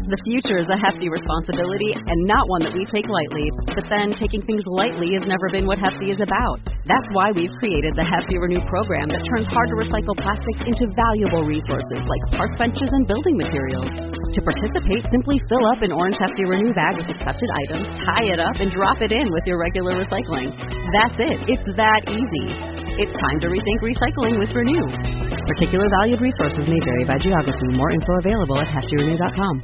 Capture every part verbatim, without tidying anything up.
The future is a hefty responsibility and not one that we take lightly. But then, taking things lightly has never been what Hefty is about. That's why we've created the Hefty Renew program that turns hard-to-recycle plastics into valuable resources like park benches and building materials. To participate, simply fill up an orange Hefty Renew bag with accepted items, tie it up, and drop it in with your regular recycling. That's it. It's that easy. It's time to rethink recycling with Renew. Particular valued resources may vary by geography. More info available at hefty renew dot com.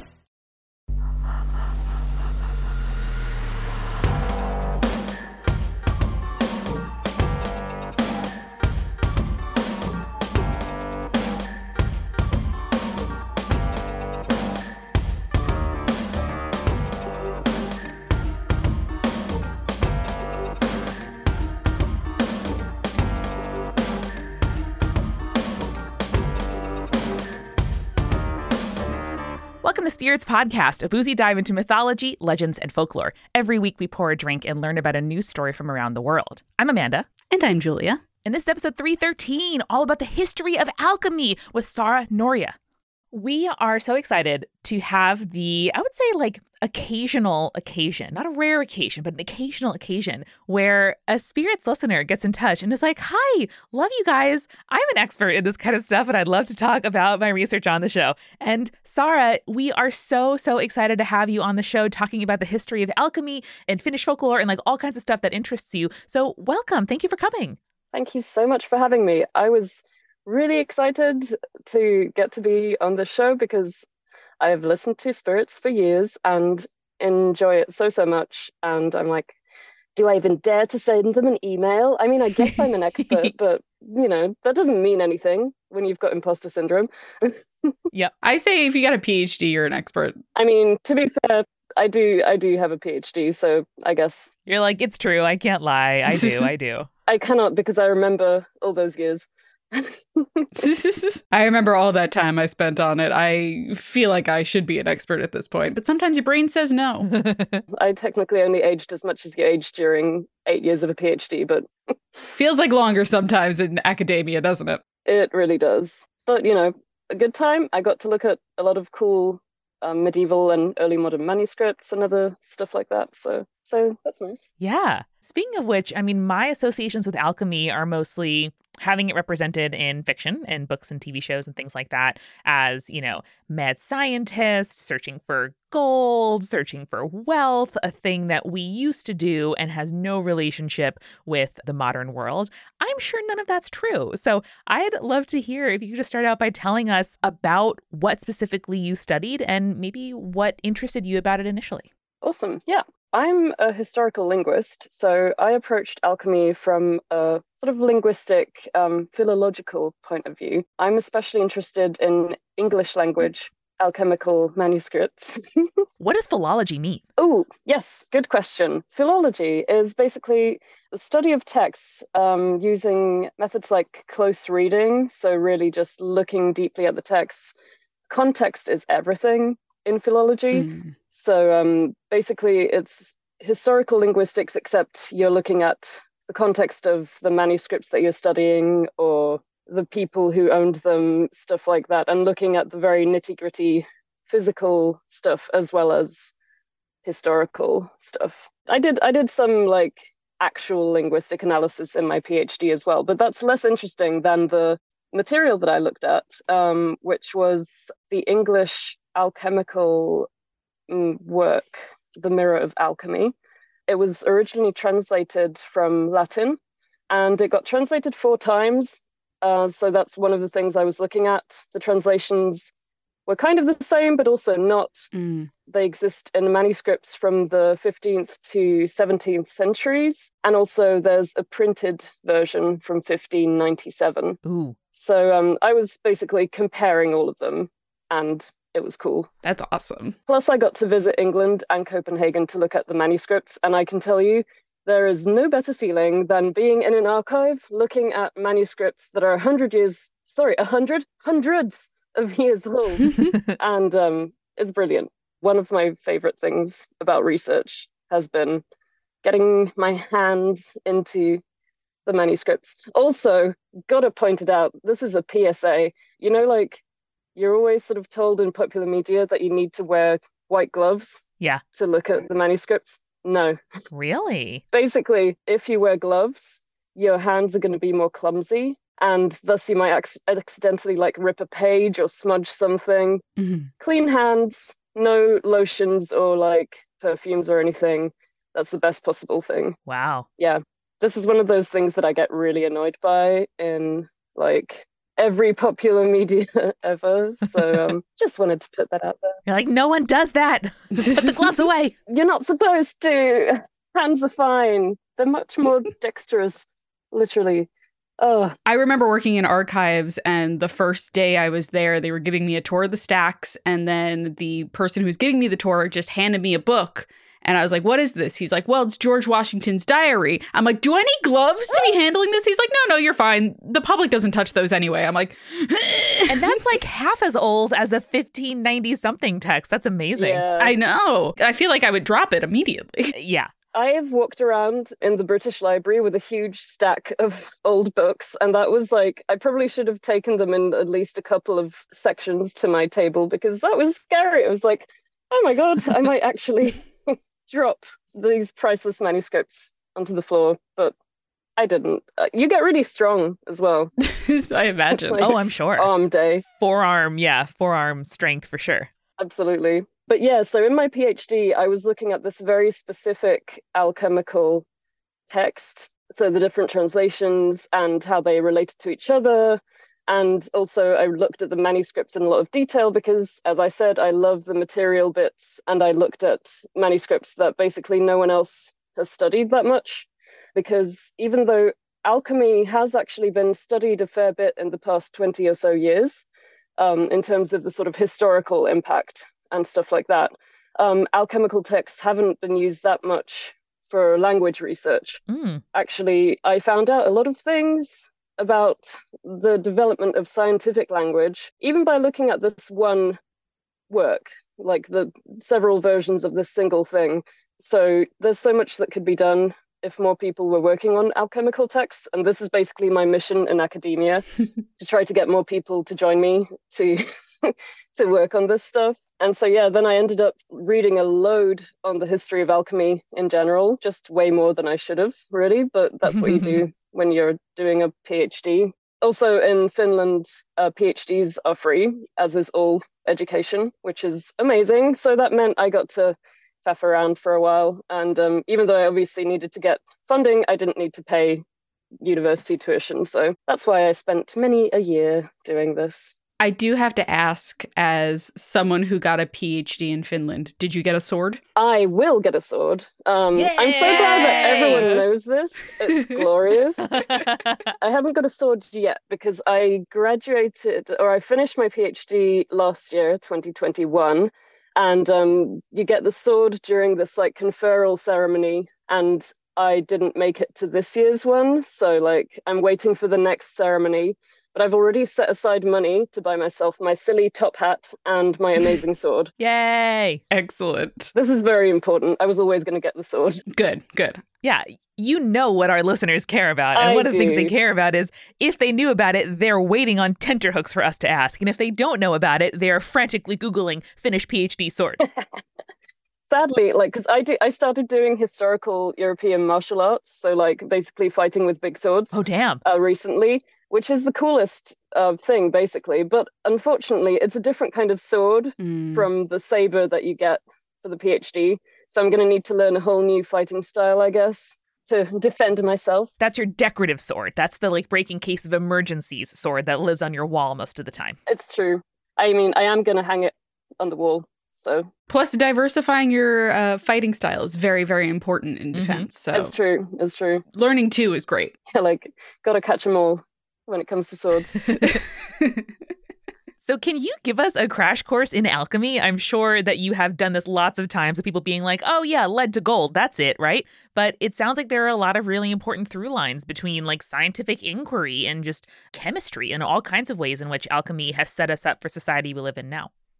Welcome to Spirits Podcast, a boozy dive into mythology, legends, and folklore. Every week we pour a drink and learn about a news story from around the world. I'm Amanda. And I'm Julia. And this is episode three thirteen, all about the history of alchemy with Sara Noria. We are so excited to have the, I would say, like, occasional occasion, not a rare occasion, but an occasional occasion where a Spirits listener gets in touch and is like, hi, love you guys. I'm an expert in this kind of stuff and I'd love to talk about my research on the show. And Sara, we are so, so excited to have you on the show talking about the history of alchemy and Finnish folklore and like all kinds of stuff that interests you. So welcome. Thank you for coming. Thank you so much for having me. I was really excited to get to be on the show because I've listened to Spirits for years and enjoy it so, so much. And I'm like, do I even dare to send them an email? I mean, I guess I'm an expert, but, you know, that doesn't mean anything when you've got imposter syndrome. Yeah, I say if you got a PhD, you're an expert. I mean, to be fair, I do I do have a PhD, so I guess. You're like, it's true. I can't lie. I do. I do. I cannot because I remember all those years. I remember all that time I spent on it. I feel like I should be an expert at this point, but sometimes your brain says no. I technically only aged as much as you aged during eight years of a PhD, but feels like longer sometimes in academia, doesn't it? It really does. But, you know, a good time. I got to look at a lot of cool um, medieval and early modern manuscripts and other stuff like that. So, so that's nice. Yeah. Speaking of which, I mean, my associations with alchemy are mostly having it represented in fiction and books and T V shows and things like that as, you know, mad scientists searching for gold, searching for wealth, a thing that we used to do and has no relationship with the modern world. I'm sure none of that's true. So I'd love to hear if you could just start out by telling us about what specifically you studied and maybe what interested you about it initially. Awesome. Yeah. I'm a historical linguist, so I approached alchemy from a sort of linguistic, um, philological point of view. I'm especially interested in English language alchemical manuscripts. What does philology mean? Oh, yes, good question. Philology is basically the study of texts um, using methods like close reading, so really just looking deeply at the text. Context is everything in philology. Mm. So um, basically it's historical linguistics, except you're looking at the context of the manuscripts that you're studying or the people who owned them, stuff like that, and looking at the very nitty-gritty physical stuff as well as historical stuff. I did I did some like actual linguistic analysis in my PhD as well, but that's less interesting than the material that I looked at, um, which was the English alchemical work, The Mirror of Alchemy. It was originally translated from Latin, and it got translated four times. Uh, so that's one of the things I was looking at. The translations were kind of the same, but also not. Mm. They exist in manuscripts from the fifteenth to seventeenth centuries. And also there's a printed version from fifteen ninety-seven. Ooh. So um, I was basically comparing all of them, and it was cool. That's awesome. Plus, I got to visit England and Copenhagen to look at the manuscripts, and I can tell you, there is no better feeling than being in an archive looking at manuscripts that are a hundred years, sorry, a hundred, hundreds of years old. And um, it's brilliant. One of my favorite things about research has been getting my hands into the manuscripts. Also, gotta point it out, this is a P S A. You know, like you're always sort of told in popular media that you need to wear white gloves Yeah. to look at the manuscripts. No. Really? Basically, if you wear gloves, your hands are going to be more clumsy, and thus you might ac- accidentally like rip a page or smudge something. Mm-hmm. Clean hands, no lotions or like perfumes or anything. That's the best possible thing. Wow. Yeah. This is one of those things that I get really annoyed by in like every popular media ever. So um, just wanted to put that out there. You're like, no one does that. Put the gloves away. You're not supposed to. Hands are fine. They're much more dexterous, literally. Oh, I remember working in archives, and the first day I was there, they were giving me a tour of the stacks, and then the person who was giving me the tour just handed me a book. And I was like, what is this? He's like, well, it's George Washington's diary. I'm like, do I need gloves to be handling this? He's like, no, no, you're fine. The public doesn't touch those anyway. I'm like, and that's like half as old as a fifteen ninety something text. That's amazing. yeah. I know. I feel like I would drop it immediately. Yeah. I have walked around in the British Library with a huge stack of old books, and that was like, I probably should have taken them in at least a couple of sections to my table because that was scary. I was like, oh my God, I might actually drop these priceless manuscripts onto the floor, but I didn't. Uh, you get really strong as well. I imagine. Like, Oh, I'm sure. arm day. Forearm. Yeah. Forearm strength for sure. Absolutely. But yeah, so in my PhD, I was looking at this very specific alchemical text. So the different translations and how they related to each other. And also I looked at the manuscripts in a lot of detail because, as I said, I love the material bits. And I looked at manuscripts that basically no one else has studied that much. Because even though alchemy has actually been studied a fair bit in the past twenty or so years, um, in terms of the sort of historical impact and stuff like that, um, alchemical texts haven't been used that much for language research. Mm. Actually, I found out a lot of things about the development of scientific language, even by looking at this one work, like the several versions of this single thing. So there's so much that could be done if more people were working on alchemical texts. And this is basically my mission in academia, to try to get more people to join me to to work on this stuff. And so, yeah, then I ended up reading a load on the history of alchemy in general, just way more than I should have, really. But that's what you do when you're doing a PhD. Also in Finland, uh, PhDs are free, as is all education, which is amazing. So that meant I got to faff around for a while. And um, even though I obviously needed to get funding, I didn't need to pay university tuition. So that's why I spent many a year doing this. I do have to ask, as someone who got a PhD in Finland, did you get a sword? I will get a sword. Um, I'm so glad that everyone knows this. It's glorious. I haven't got a sword yet because I graduated, or I finished my PhD last year, twenty twenty-one. And um, you get the sword during this like conferral ceremony. And I didn't make it to this year's one. So like I'm waiting for the next ceremony. But I've already set aside money to buy myself my silly top hat and my amazing sword. Yay. Excellent. This is very important. I was always going to get the sword. Good, good. Yeah. You know what our listeners care about. And I one of the things do. they care about is if they knew about it, they're waiting on tenterhooks for us to ask. And if they don't know about it, they're frantically Googling Finnish PhD sword. Sadly, like, because I do, I started doing historical European martial arts. So like basically fighting with big swords Oh, damn. uh, recently. Which is the coolest uh, thing, basically. But unfortunately, it's a different kind of sword Mm. from the saber that you get for the PhD. So I'm going to need to learn a whole new fighting style, I guess, to defend myself. That's your decorative sword. That's the like break in case of emergencies sword that lives on your wall most of the time. It's true. I mean, I am going to hang it on the wall. So Plus, diversifying your uh, fighting style is very, very important in Mhm. defense. So it's true. It's true. learning too is great. Like, got to catch them all when it comes to swords. So can you give us a crash course in alchemy? I'm sure that you have done this lots of times with people being like, oh yeah, lead to gold, that's it, right? But it sounds like there are a lot of really important through lines between like scientific inquiry and just chemistry and all kinds of ways in which alchemy has set us up for society we live in now.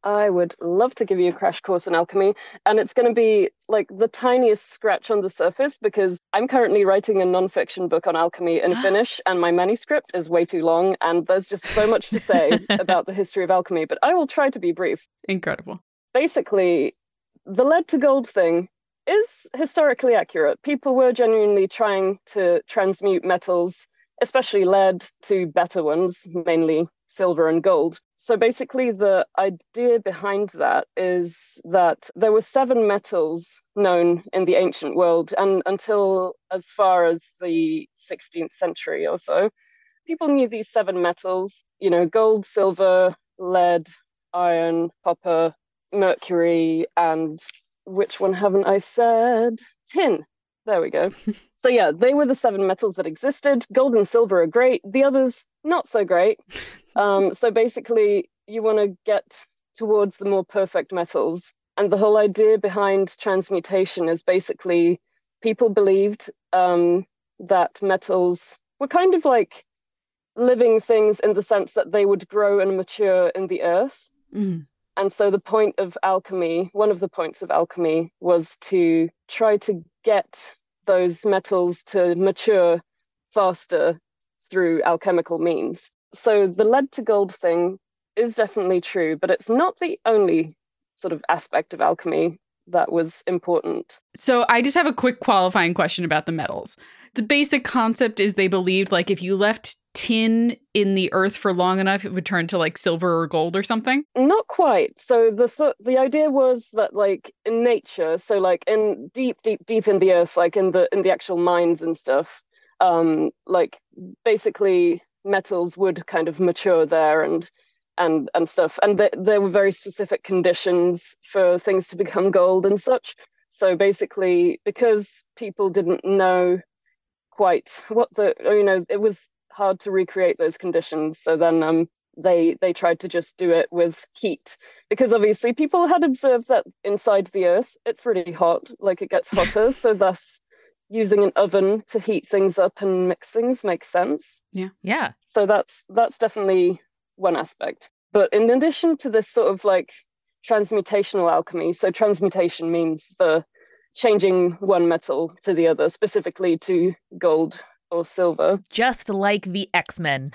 I would love to give you a crash course in alchemy, and it's going to be like the tiniest scratch on the surface because I'm currently writing a nonfiction book on alchemy in Finnish, and my manuscript is way too long, and there's just so much to say about the history of alchemy, but I will try to be brief. Incredible. Basically, the lead to gold thing is historically accurate. People were genuinely trying to transmute metals, especially lead, to better ones, mainly silver and gold. So basically, the idea behind that is that there were seven metals known in the ancient world, and until as far as the sixteenth century or so, people knew these seven metals, you know, gold, silver, lead, iron, copper, mercury, and which one haven't I said? Tin. There we go. So yeah, they were the seven metals that existed. Gold and silver are great. The others, not so great. Um, so basically, you want to get towards the more perfect metals. And the whole idea behind transmutation is basically people believed um, that metals were kind of like living things in the sense that they would grow and mature in the earth. Mm. And so the point of alchemy, one of the points of alchemy, was to try to get those metals to mature faster through alchemical means. So the lead to gold thing is definitely true, but it's not the only sort of aspect of alchemy that was important. So I just have a quick qualifying question about the metals. The basic concept is they believed like if you left tin in the earth for long enough, it would turn to like silver or gold or something? Not quite. So the th- the idea was that like in nature, so like in deep, deep, deep in the earth, like in the in the actual mines and stuff, um, like basically metals would kind of mature there and and and stuff. And th- there were very specific conditions for things to become gold and such. So basically, because people didn't know quite what the, you know, it was hard to recreate those conditions. So then um, they they tried to just do it with heat, because obviously people had observed that inside the earth, it's really hot, like it gets hotter. So thus using an oven to heat things up and mix things makes sense. Yeah. Yeah. So that's that's definitely one aspect. But in addition to this sort of like transmutational alchemy, so transmutation means the changing one metal to the other, specifically to gold or silver. Just like the X-Men.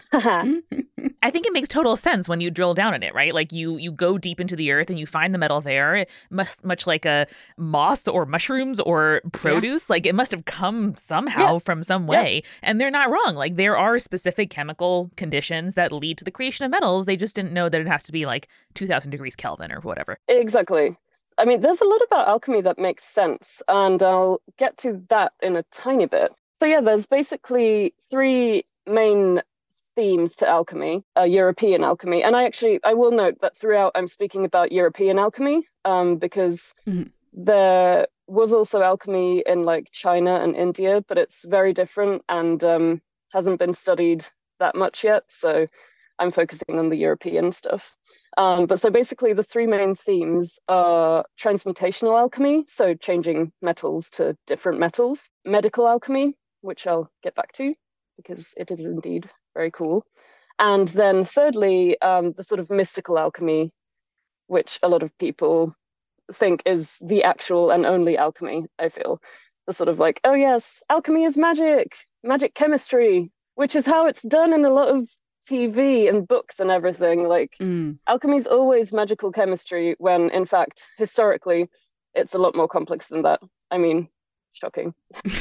I think it makes total sense when you drill down in it, right? Like you you go deep into the earth and you find the metal there, much, much like a moss or mushrooms or produce. Yeah. Like it must have come somehow yeah. from some way. Yeah. And they're not wrong. Like there are specific chemical conditions that lead to the creation of metals. They just didn't know that it has to be like two thousand degrees Kelvin or whatever. Exactly. I mean, there's a lot about alchemy that makes sense, and I'll get to that in a tiny bit. So yeah, there's basically three main themes to alchemy, uh, European alchemy. And I actually, I will note that throughout I'm speaking about European alchemy um, because mm-hmm. there was also alchemy in like China and India, but it's very different and um, hasn't been studied that much yet. So I'm focusing on the European stuff. Um, but so basically the three main themes are transmutational alchemy, so changing metals to different metals, medical alchemy, which I'll get back to because it is indeed very cool. And then thirdly, um, the sort of mystical alchemy, which a lot of people think is the actual and only alchemy, I feel. The sort of like, oh yes, alchemy is magic, magic chemistry, which is how it's done in a lot of T V and books and everything. Like mm. alchemy is always magical chemistry when in fact, historically, it's a lot more complex than that. I mean, shocking.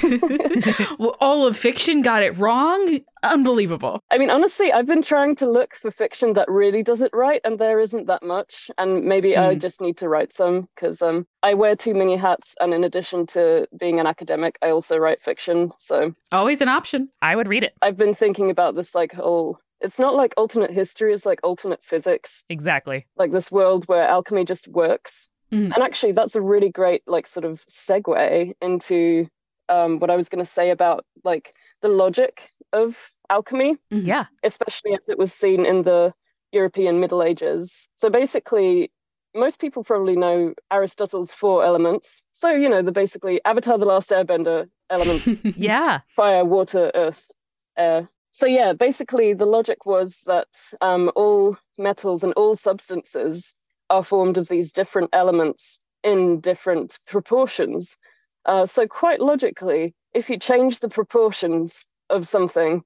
Well, all of fiction got it wrong? Unbelievable. I mean, honestly, I've been trying to look for fiction that really does it right, and there isn't that much. And maybe mm. I just need to write some, because um, I wear too many hats. And in addition to being an academic, I also write fiction. So always an option. I would read it. I've been thinking about this like whole... It's not like alternate history, it's like alternate physics. Exactly. Like this world where alchemy just works. Mm. And actually, that's a really great, like, sort of segue into um, what I was going to say about, like, the logic of alchemy. Yeah. Especially as it was seen in the European Middle Ages. So basically, most people probably know Aristotle's four elements. So, you know, the basically Avatar: The Last Airbender elements. Yeah. Fire, water, earth, air. So yeah, basically the logic was that um, all metals and all substances are formed of these different elements in different proportions. Uh, so quite logically, if you change the proportions of something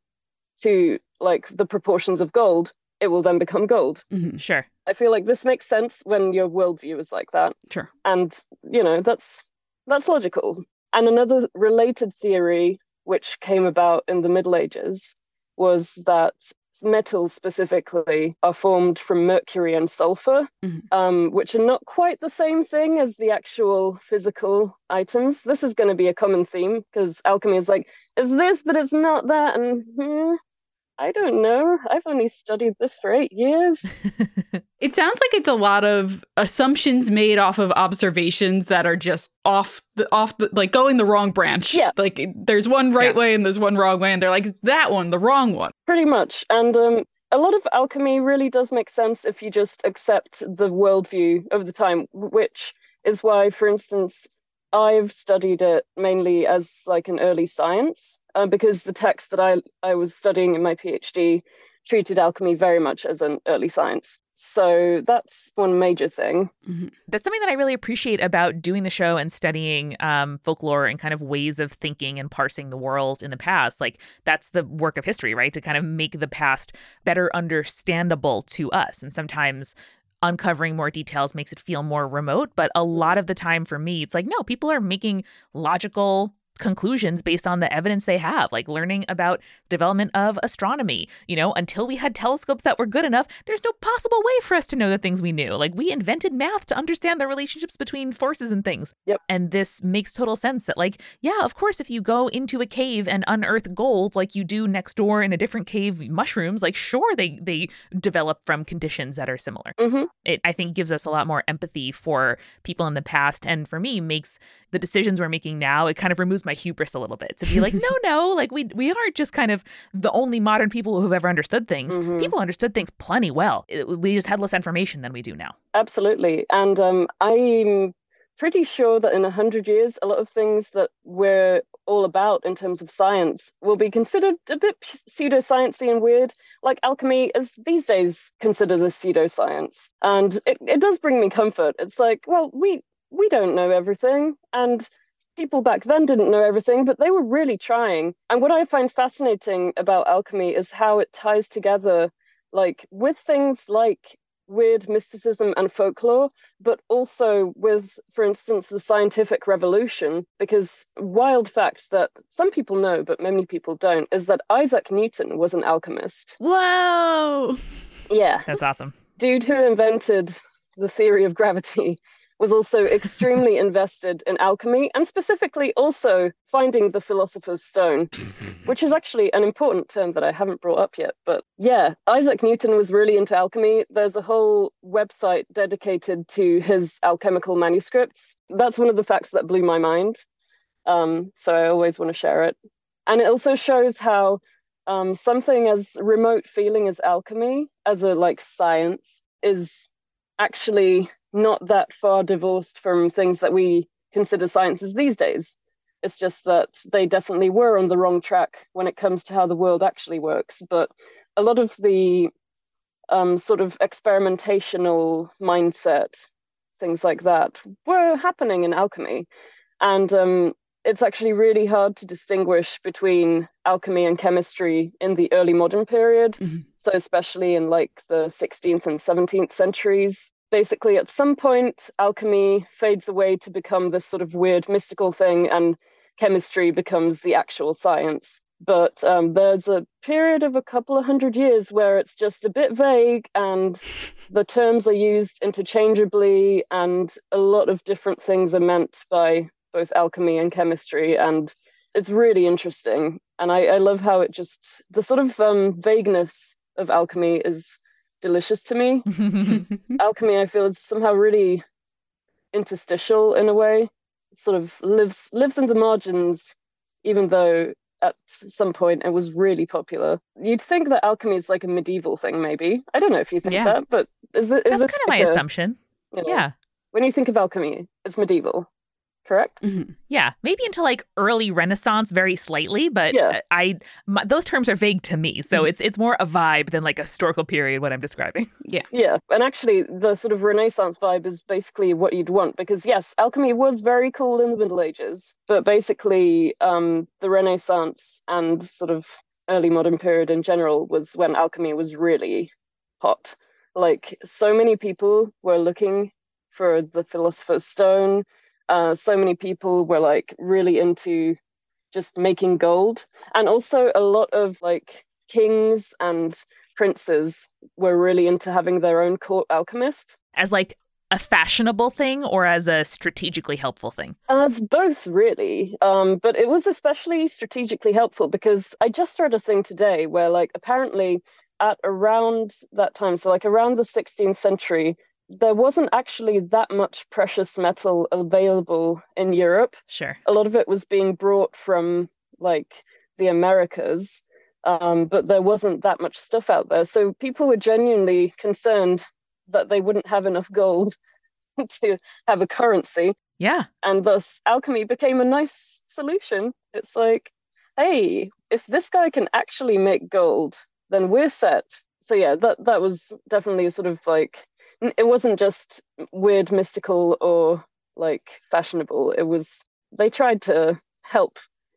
to like the proportions of gold, it will then become gold. Mm-hmm. Sure. I feel like this makes sense when your worldview is like that. Sure. And, you know, that's that's logical. And another related theory, which came about in the Middle Ages, was that metals specifically are formed from mercury and sulfur, mm-hmm. um, which are not quite the same thing as the actual physical items. This is going to be a common theme because alchemy is like, it's this, but it's not that. And hmm, I don't know. I've only studied this for eight years. It sounds like it's a lot of assumptions made off of observations that are just off the off the like going the wrong branch. Yeah. Like there's one right yeah. way and there's one wrong way, and they're like, it's that one, the wrong one. Pretty much. And um, a lot of alchemy really does make sense if you just accept the worldview of the time, which is why, for instance, I've studied it mainly as like an early science. Uh, because the text that I, I was studying in my PhD treated alchemy very much as an early science. So that's one major thing. Mm-hmm. That's something that I really appreciate about doing the show and studying um, folklore and kind of ways of thinking and parsing the world in the past. Like, that's the work of history, right? To kind of make the past better understandable to us. And sometimes uncovering more details makes it feel more remote. But a lot of the time for me, it's like, no, people are making logical conclusions based on the evidence they have, like learning about development of astronomy. You know, until we had telescopes that were good enough, there's no possible way for us to know the things we knew. Like, we invented math to understand the relationships between forces and things. Yep. And this makes total sense that, like, yeah, of course, if you go into a cave and unearth gold like you do next door in a different cave, mushrooms, like, sure, they they develop from conditions that are similar. Mm-hmm. It, I think, gives us a lot more empathy for people in the past. And for me, makes the decisions we're making now, it kind of removes my hubris a little bit to be like, no, no, like we we aren't just kind of the only modern people who've ever understood things. Mm-hmm. People understood things plenty well. It, we just had less information than we do now. Absolutely. And um, I'm pretty sure that in a hundred years, a lot of things that we're all about in terms of science will be considered a bit pseudosciencey and weird. Like alchemy is these days considered a pseudoscience. And it, it does bring me comfort. It's like, well, we we don't know everything. And people back then didn't know everything, but they were really trying. And what I find fascinating about alchemy is how it ties together, like, with things like weird mysticism and folklore, but also with, for instance, the scientific revolution. Because wild fact that some people know, but many people don't, is that Isaac Newton was an alchemist. Whoa! Yeah. That's awesome. Dude who invented the theory of gravity was also extremely invested in alchemy, and specifically also finding the Philosopher's Stone, which is actually an important term that I haven't brought up yet. But yeah, Isaac Newton was really into alchemy. There's a whole website dedicated to his alchemical manuscripts. That's one of the facts that blew my mind. Um, so I always want to share it. And it also shows how um, something as remote feeling as alchemy, as a like science, is actually not that far divorced from things that we consider sciences these days. It's just that they definitely were on the wrong track when it comes to how the world actually works. But a lot of the um, sort of experimentational mindset, things like that, were happening in alchemy. And um, it's actually really hard to distinguish between alchemy and chemistry in the early modern period. Mm-hmm. So especially in like the sixteenth and seventeenth centuries. Basically, at some point, alchemy fades away to become this sort of weird mystical thing, and chemistry becomes the actual science. But um, there's a period of a couple of hundred years where it's just a bit vague, and the terms are used interchangeably, and a lot of different things are meant by both alchemy and chemistry, and it's really interesting. And I, I love how it just, the sort of um, vagueness of alchemy is delicious to me. Alchemy, I feel, is somehow really interstitial in a way. It sort of lives lives in the margins, even though at some point it was really popular. You'd think that alchemy is like a medieval thing, maybe. I don't know if you think yeah. that, but is, it, is That's this kind of like my a, assumption. You know, yeah. When you think of alchemy, it's medieval. correct? Mm-hmm. Yeah, maybe into like early Renaissance, very slightly, but Yeah. I my, those terms are vague to me, so Mhm. it's it's more a vibe than like a historical period. What I'm describing. Yeah. Yeah, and actually, the sort of Renaissance vibe is basically what you'd want because, yes, alchemy was very cool in the Middle Ages, but basically, um, the Renaissance and sort of early modern period in general was when alchemy was really hot. Like, so many people were looking for the Philosopher's Stone. Uh, so many people were like really into just making gold, and also a lot of like kings and princes were really into having their own court alchemist. As like a fashionable thing or as a strategically helpful thing? As both, really. Um, but it was especially strategically helpful because I just read a thing today where, like, apparently at around that time, so like around the sixteenth century, there wasn't actually that much precious metal available in Europe. Sure. A lot of it was being brought from, like, the Americas. Um, but there wasn't that much stuff out there. So people were genuinely concerned that they wouldn't have enough gold to have a currency. Yeah. And thus alchemy became a nice solution. It's like, hey, if this guy can actually make gold, then we're set. So yeah, that that was definitely sort of like, it wasn't just weird, mystical, or like fashionable. It was, they tried to help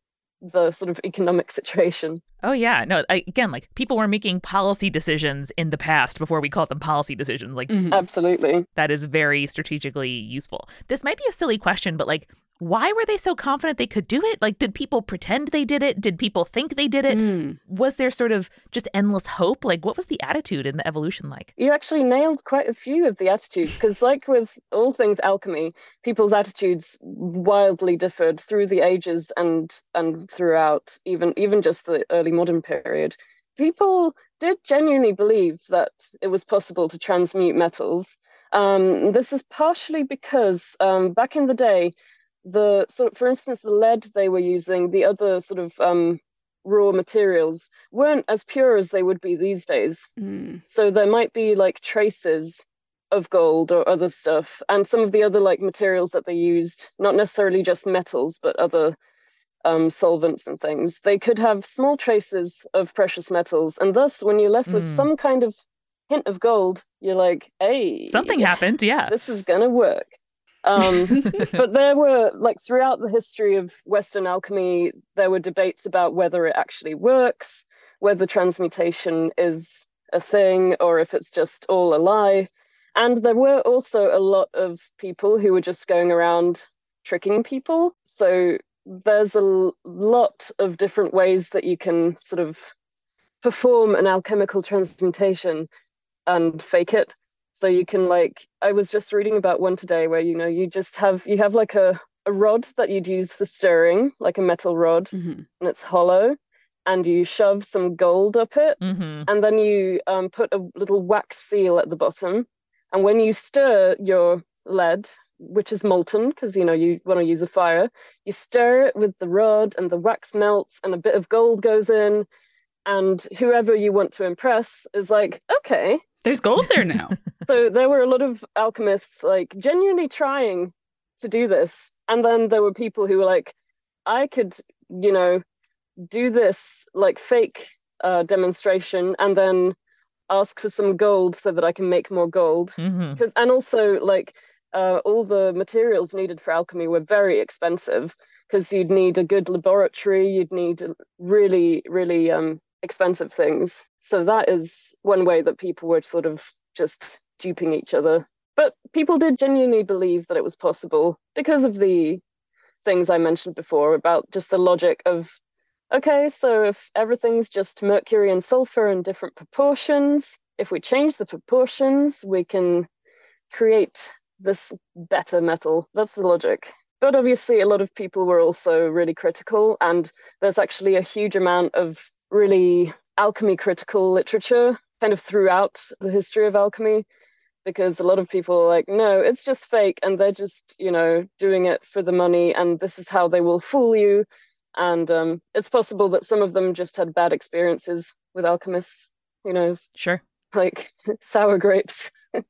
the sort of economic situation. Oh, yeah. No, I, again, like people were making policy decisions in the past before we called them policy decisions. Like, Mhm. Absolutely. that is very strategically useful. This might be a silly question, but like, why were they so confident they could do it? Like, did people pretend they did it? Did people think they did it? Mm. Was there sort of just endless hope? Like, what was the attitude in the evolution like? You actually nailed quite a few of the attitudes because, like with all things alchemy, people's attitudes wildly differed through the ages and and throughout even even just the early modern period. People did genuinely believe that it was possible to transmute metals. Um, this is partially because um, back in the day, the sort of, for instance, the lead they were using, the other sort of um, raw materials weren't as pure as they would be these days. Mm. So there might be like traces of gold or other stuff, and some of the other like materials that they used, not necessarily just metals, but other um, solvents and things. They could have small traces of precious metals, and thus, when you're left with Mm. some kind of hint of gold, you're like, "Hey, Something happened. Yeah. this is gonna work." Um, but there were, like, throughout the history of Western alchemy, there were debates about whether it actually works, whether transmutation is a thing, or if it's just all a lie. And there were also a lot of people who were just going around tricking people. So there's a l- lot of different ways that you can sort of perform an alchemical transmutation and fake it. So you can, like, I was just reading about one today where, you know, you just have, you have like a, a rod that you'd use for stirring, like a metal rod, Mhm. and it's hollow, and you shove some gold up it, Mm-hmm. and then you um, put a little wax seal at the bottom. And when you stir your lead, which is molten, because, you know, you want to use a fire, you stir it with the rod, and the wax melts, and a bit of gold goes in, and whoever you want to impress is like, okay. There's gold there now. So there were a lot of alchemists like genuinely trying to do this. And then there were people who were like, I could, you know, do this like fake uh, demonstration and then ask for some gold so that I can make more gold. Mm-hmm. Because and also like uh, all the materials needed for alchemy were very expensive because you'd need a good laboratory, you'd need really, really um, expensive things. So that is one way that people were sort of just duping each other. But people did genuinely believe that it was possible because of the things I mentioned before about just the logic of, okay, so if everything's just mercury and sulfur in different proportions, if we change the proportions, we can create this better metal. That's the logic. But obviously, a lot of people were also really critical, and there's actually a huge amount of really alchemy critical literature kind of throughout the history of alchemy, because a lot of people are like, no, it's just fake, and they're just, you know, doing it for the money, and this is how they will fool you. And um, it's possible that some of them just had bad experiences with alchemists. Who knows? Sure. like sour grapes.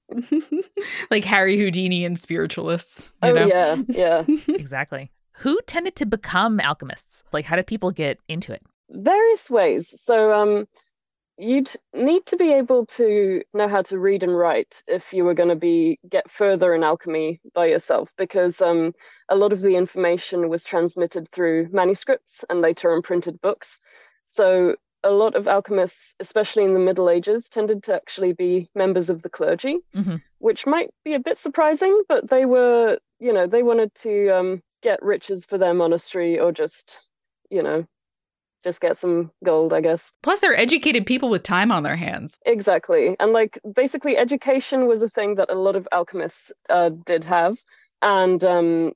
Like Harry Houdini and spiritualists. You oh know? yeah, yeah. Exactly. Who tended to become alchemists? Like, how did people get into it? Various ways. So um, you'd need to be able to know how to read and write if you were going to be get further in alchemy by yourself, because um, a lot of the information was transmitted through manuscripts and later on printed books. So a lot of alchemists, especially in the Middle Ages, tended to actually be members of the clergy, Mm-hmm. which might be a bit surprising, but they were, you know, they wanted to um, get riches for their monastery or just, you know, just get some gold, I guess. Plus, they're educated people with time on their hands. Exactly. And like basically education was a thing that a lot of alchemists uh, did have. And um,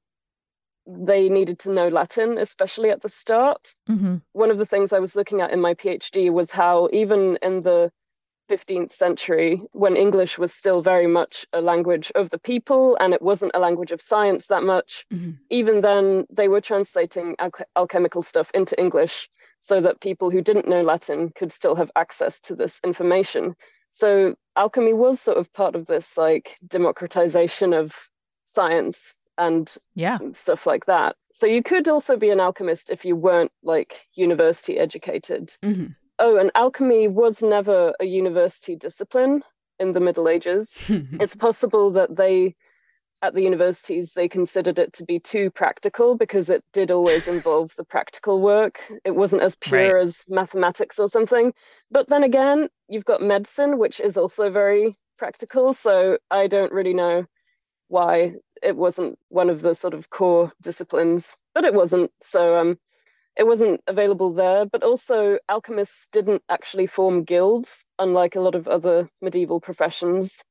they needed to know Latin, especially at the start. Mm-hmm. One of the things I was looking at in my PhD was how even in the fifteenth century, when English was still very much a language of the people and it wasn't a language of science that much, Mm-hmm. even then they were translating al- alchemical stuff into English so that people who didn't know Latin could still have access to this information. So alchemy was sort of part of this like democratization of science and Yeah. stuff like that. So you could also be an alchemist if you weren't like university educated. Mm-hmm. Oh, and alchemy was never a university discipline in the Middle Ages. It's possible that they, at the universities, they considered it to be too practical because it did always involve the practical work. It wasn't as pure Right. as mathematics or something. But then again, you've got medicine, which is also very practical. So I don't really know why it wasn't one of the sort of core disciplines, but it wasn't. So um, it wasn't available there. But also, alchemists didn't actually form guilds, unlike a lot of other medieval professions.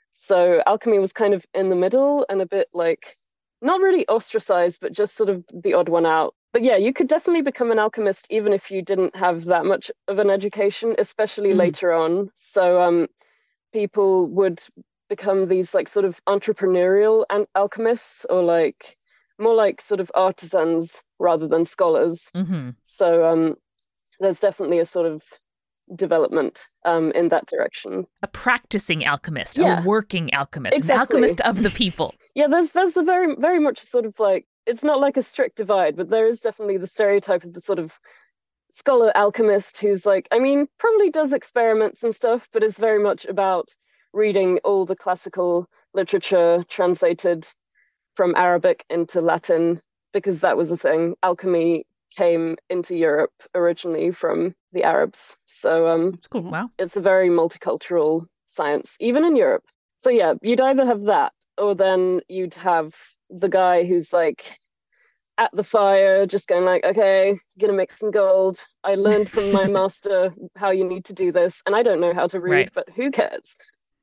So alchemy was kind of in the middle and a bit like not really ostracized, but just sort of the odd one out. But yeah, you could definitely become an alchemist even if you didn't have that much of an education, especially Mhm. later on. So um, people would become these like sort of entrepreneurial and alchemists, or like more like sort of artisans rather than scholars. Mm-hmm. So um, there's definitely a sort of development um, in that direction. A practicing alchemist, Yeah. a working alchemist, Exactly. an alchemist of the people. Yeah, there's there's a very very much sort of like, it's not like a strict divide, but there is definitely the stereotype of the sort of scholar alchemist who's like, I mean, probably does experiments and stuff, but is very much about reading all the classical literature translated from Arabic into Latin, because that was a thing. Alchemy came into Europe originally from the Arabs. So um, That's cool. Wow. it's a very multicultural science, even in Europe. So yeah, you'd either have that, or then you'd have the guy who's like at the fire, just going like, okay, gonna make some gold. I learned from my master how you need to do this, and I don't know how to read, Right. but who cares?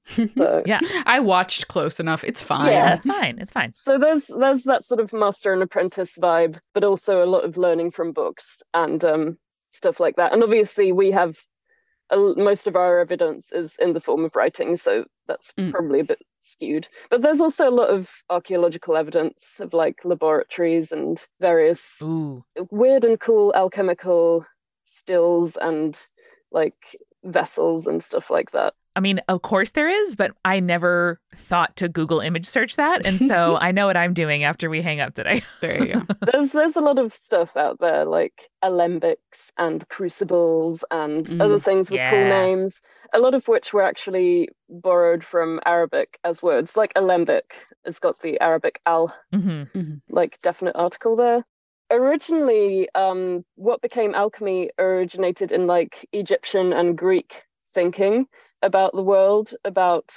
So Yeah. I watched close enough. It's fine. Yeah. It's fine. It's fine. so there's there's that sort of master and apprentice vibe, but also a lot of learning from books and um, stuff like that. And obviously, we have a, most of our evidence is in the form of writing, so that's Mm. probably a bit skewed. But there's also a lot of archaeological evidence of like laboratories and various Ooh. weird and cool alchemical stills and like vessels and stuff like that. I mean, of course there is, but I never thought to Google image search that. And so I know what I'm doing after we hang up today. There you go. There's there's a lot of stuff out there like alembics and crucibles and Mm, other things with cool yeah. names, a lot of which were actually borrowed from Arabic as words. Like alembic has got the Arabic al, Mm-hmm. like definite article there. Originally, um, what became alchemy originated in like Egyptian and Greek thinking about the world, about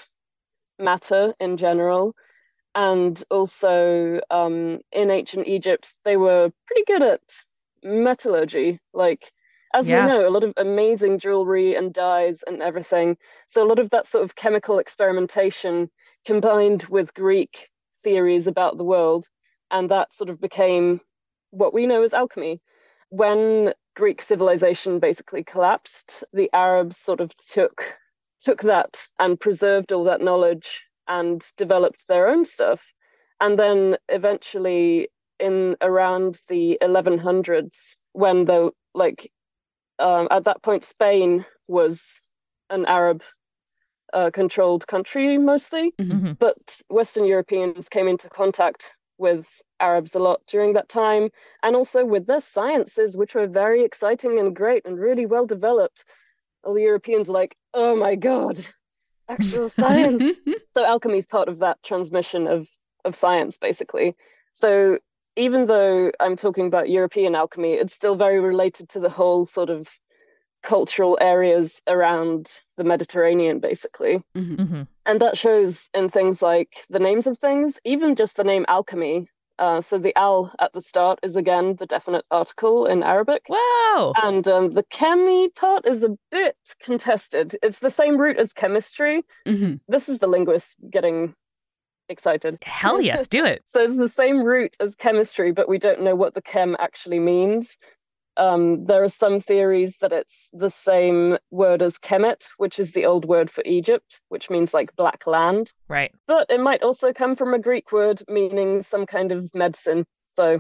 matter in general. And also um, in ancient Egypt, they were pretty good at metallurgy. Like, as Yeah. we know, a lot of amazing jewelry and dyes and everything. So a lot of that sort of chemical experimentation combined with Greek theories about the world, and that sort of became what we know as alchemy. When Greek civilization basically collapsed, the Arabs sort of took took that and preserved all that knowledge and developed their own stuff. And then eventually in around the eleven hundreds, when the like um, at that point Spain was an Arab uh, controlled country mostly, Mm-hmm. but Western Europeans came into contact with Arabs a lot during that time, and also with their sciences, which were very exciting and great and really well developed. All the Europeans are like, oh my God, actual science. So alchemy is part of that transmission of, of science, basically. So even though I'm talking about European alchemy, it's still very related to the whole sort of cultural areas around the Mediterranean, basically. Mm-hmm. Mm-hmm. And that shows in things like the names of things, even just the name alchemy. Uh, so the al at the start is again the definite article in Arabic. Whoa! And um, the chemi part is a bit contested. It's the same root as chemistry. Mm-hmm. This is the linguist getting excited. Hell yes, do it. So it's the same root as chemistry, but we don't know what the chem actually means. Um, there are some theories that it's the same word as Kemet, which is the old word for Egypt, which means like black land. Right. But it might also come from a Greek word meaning some kind of medicine. So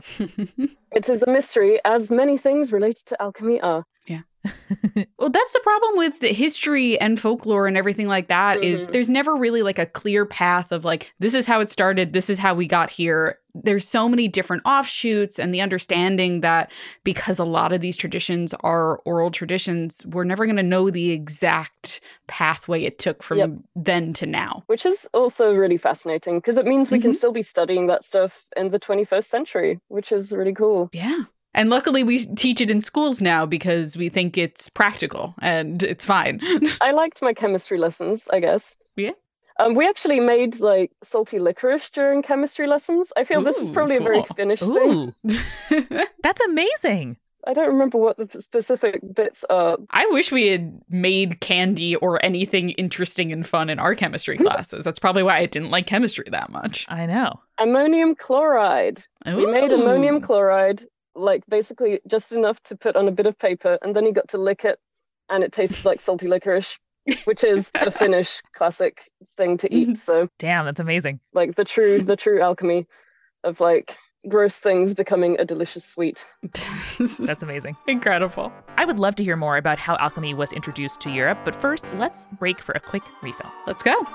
it is a mystery, as many things related to alchemy are. Yeah. Well, that's the problem with the history and folklore and everything like that, mm-hmm. is there's never really like a clear path of like, this is how it started, this is how we got here. There's so many different offshoots, and the understanding that because a lot of these traditions are oral traditions, we're never going to know the exact pathway it took from yep. then to now. Which is also really fascinating, because it means we mm-hmm. can still be studying that stuff in the twenty-first century, which is really cool. Yeah. And luckily we teach it in schools now because we think it's practical and it's fine. I liked my chemistry lessons, I guess. Yeah. Um, we actually made like salty licorice during chemistry lessons. I feel Ooh, this is probably cool. a very Finnish Ooh. thing. That's amazing. I don't remember what the specific bits are. I wish we had made candy or anything interesting and fun in our chemistry classes. That's probably why I didn't like chemistry that much. I know. Ammonium chloride. Ooh. We made ammonium chloride, like basically just enough to put on a bit of paper, and then you got to lick it, and it tasted like salty licorice, which is a Finnish classic thing to eat. So damn, that's amazing. Like the true, the true alchemy of like gross things becoming a delicious sweet. That's amazing. Incredible. I would love to hear more about how alchemy was introduced to Europe, but first, let's break for a quick refill. Let's go.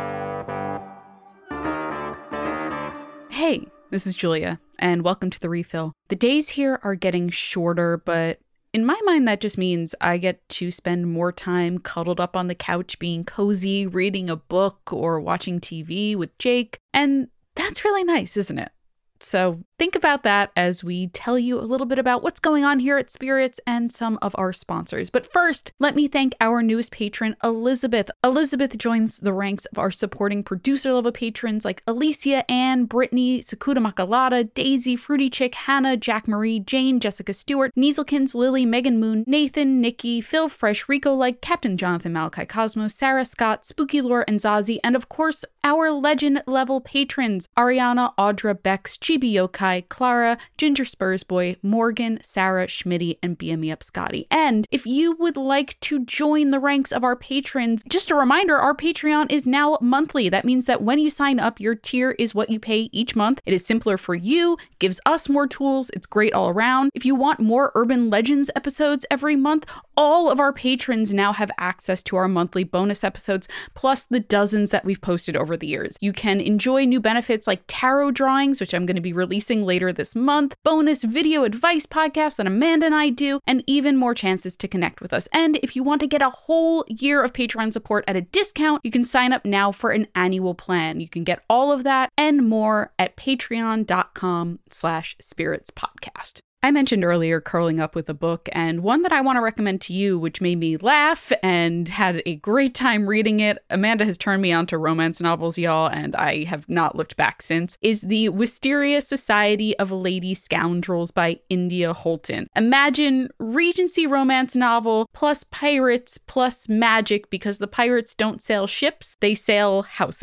Hey, this is Julia, and welcome to The Refill. The days here are getting shorter, but in my mind, that just means I get to spend more time cuddled up on the couch being cozy, reading a book, or watching T V with Jake, and that's really nice, isn't it? So think about that as we tell you a little bit about what's going on here at Spirits and some of our sponsors. But first, let me thank our newest patron, Elizabeth. Elizabeth joins the ranks of our supporting producer level patrons like Alicia, Ann, Brittany, Sakuda Makalata, Daisy, Fruity Chick, Hannah, Jack Marie, Jane, Jessica Stewart, Nieselkins, Lily, Megan Moon, Nathan, Nikki, Phil Fresh, Rico Like, Captain Jonathan Malachi Cosmos, Sarah Scott, Spooky Lore, and Zazie, and of course, our legend level patrons, Ariana, Audra, Bex, Chibi Yokai, Clara, Ginger Spursboy, Morgan, Sarah, Schmitty, and B M E Up Scotty. And if you would like to join the ranks of our patrons, just a reminder, our Patreon is now monthly. That means that when you sign up, your tier is what you pay each month. It is simpler for you, gives us more tools, it's great all around. If you want more Urban Legends episodes every month, all of our patrons now have access to our monthly bonus episodes, plus the dozens that we've posted over the years. You can enjoy new benefits like tarot drawings, which I'm going to be releasing later this month, bonus video advice podcasts that Amanda and I do, and even more chances to connect with us. And if you want to get a whole year of Patreon support at a discount, you can sign up now for an annual plan. You can get all of that and more at patreon.com slash spirits podcast. I mentioned earlier curling up with a book, and one that I want to recommend to you, which made me laugh and had a great time reading it. Amanda has turned me on to romance novels, y'all, and I have not looked back since, is The Wisteria Society of Lady Scoundrels by India Holton. Imagine Regency romance novel plus pirates plus magic, because the pirates don't sail ships, they sail houses.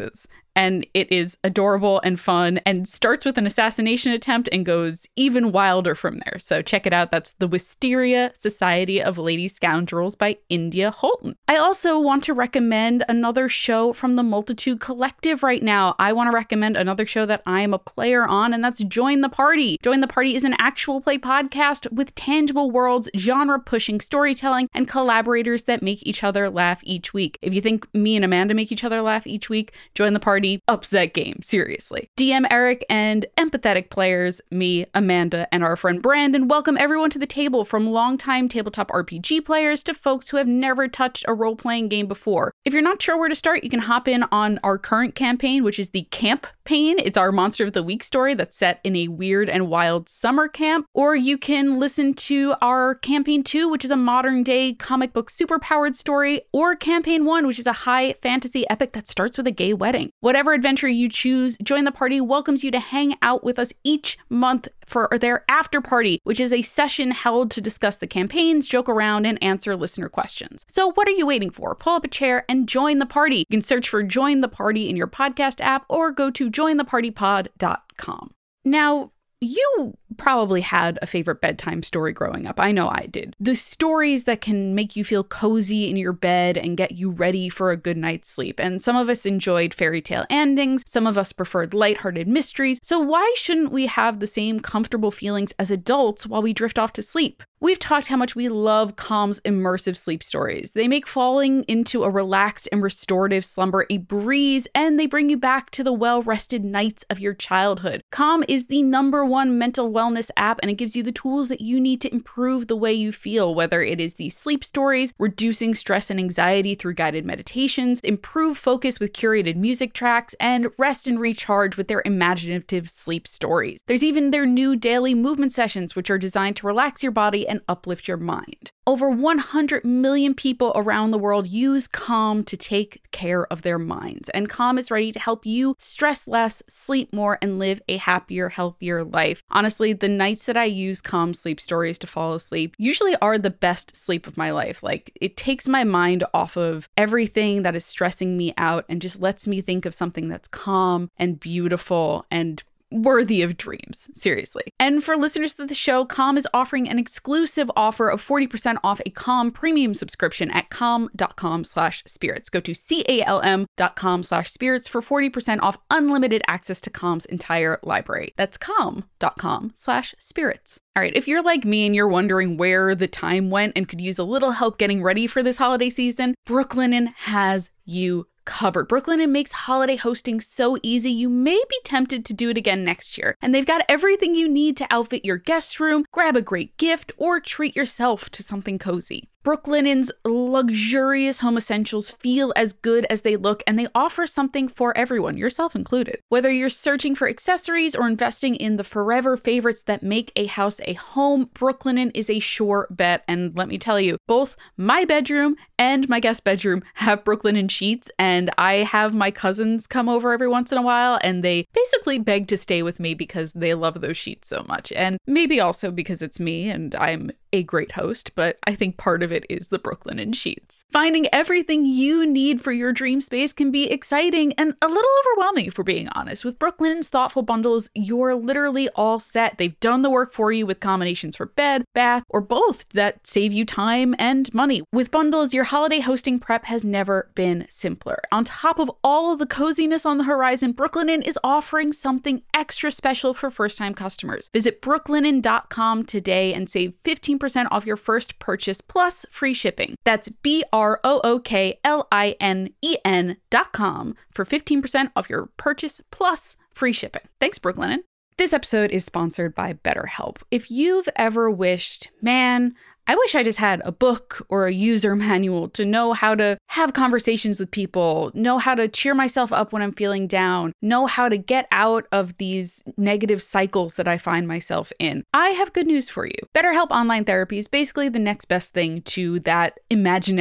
and it is adorable and fun and starts with an assassination attempt and goes even wilder from there. So check it out. That's The Wisteria Society of Lady Scoundrels by India Holton. I also want to recommend another show from the Multitude Collective right now. I want to recommend another show that I am a player on, and that's Join the Party. Join the Party is an actual play podcast with tangible worlds, genre-pushing storytelling, and collaborators that make each other laugh each week. If you think me and Amanda make each other laugh each week, Join the Party ups that game, seriously. D M Eric and empathetic players, me, Amanda, and our friend Brandon welcome everyone to the table, from longtime tabletop R P G players to folks who have never touched a role-playing game before. If you're not sure where to start, you can hop in on our current campaign, which is the Camp Pain. It's our Monster of the Week story that's set in a weird and wild summer camp. Or you can listen to our Campaign two, which is a modern day comic book superpowered story, or Campaign one, which is a high fantasy epic that starts with a gay wedding. Whatever adventure you choose, Join the Party welcomes you to hang out with us each month for their after party, which is a session held to discuss the campaigns, joke around, and answer listener questions. So what are you waiting for? Pull up a chair and join the party. You can search for Join the Party in your podcast app or go to join the party pod dot com. Now, you probably had a favorite bedtime story growing up. I know I did. The stories that can make you feel cozy in your bed and get you ready for a good night's sleep. And some of us enjoyed fairy tale endings. Some of us preferred lighthearted mysteries. So why shouldn't we have the same comfortable feelings as adults while we drift off to sleep? We've talked how much we love Calm's immersive sleep stories. They make falling into a relaxed and restorative slumber a breeze, and they bring you back to the well-rested nights of your childhood. Calm is the number one mental wellness app, and it gives you the tools that you need to improve the way you feel, whether it is the sleep stories, reducing stress and anxiety through guided meditations, improve focus with curated music tracks, and rest and recharge with their imaginative sleep stories. There's even their new daily movement sessions, which are designed to relax your body and uplift your mind. Over one hundred million people around the world use Calm to take care of their minds, and Calm is ready to help you stress less, sleep more, and live a happier, healthier life. Honestly, the nights that I use Calm sleep stories to fall asleep usually are the best sleep of my life. Like, it takes my mind off of everything that is stressing me out and just lets me think of something that's calm and beautiful and worthy of dreams, seriously. And for listeners to the show, Calm is offering an exclusive offer of forty percent off a Calm premium subscription at calm dot com slash spirits. Go to C-A-L-M dot com slash spirits for forty percent off unlimited access to Calm's entire library. That's calm dot com slash spirits. All right, if you're like me and you're wondering where the time went and could use a little help getting ready for this holiday season, Brooklinen has you covered. Brooklinen makes holiday hosting so easy, you may be tempted to do it again next year. And they've got everything you need to outfit your guest room, grab a great gift, or treat yourself to something cozy. Brooklinen's luxurious home essentials feel as good as they look, and they offer something for everyone, yourself included. Whether you're searching for accessories or investing in the forever favorites that make a house a home, Brooklinen is a sure bet. And let me tell you, both my bedroom and my guest bedroom have Brooklinen sheets, and I have my cousins come over every once in a while, and they basically beg to stay with me because they love those sheets so much. And maybe also because it's me and I'm a great host, but I think part of it is the Brooklinen sheets. Finding everything you need for your dream space can be exciting and a little overwhelming, if we're being honest. With Brooklinen's thoughtful bundles, you're literally all set. They've done the work for you with combinations for bed, bath, or both that save you time and money. With bundles, your holiday hosting prep has never been simpler. On top of all of the coziness on the horizon, Brooklinen is offering something extra special for first-time customers. Visit brooklinen dot com today and save fifteen percent off your first purchase plus free shipping. That's B R O O K L I N E N dot com for fifteen percent off your purchase plus free shipping. Thanks, Brooklinen. This episode is sponsored by BetterHelp. If you've ever wished, man, I wish I just had a book or a user manual to know how to have conversations with people, know how to cheer myself up when I'm feeling down, know how to get out of these negative cycles that I find myself in. I have good news for you. BetterHelp Online Therapy is basically the next best thing to that imaginary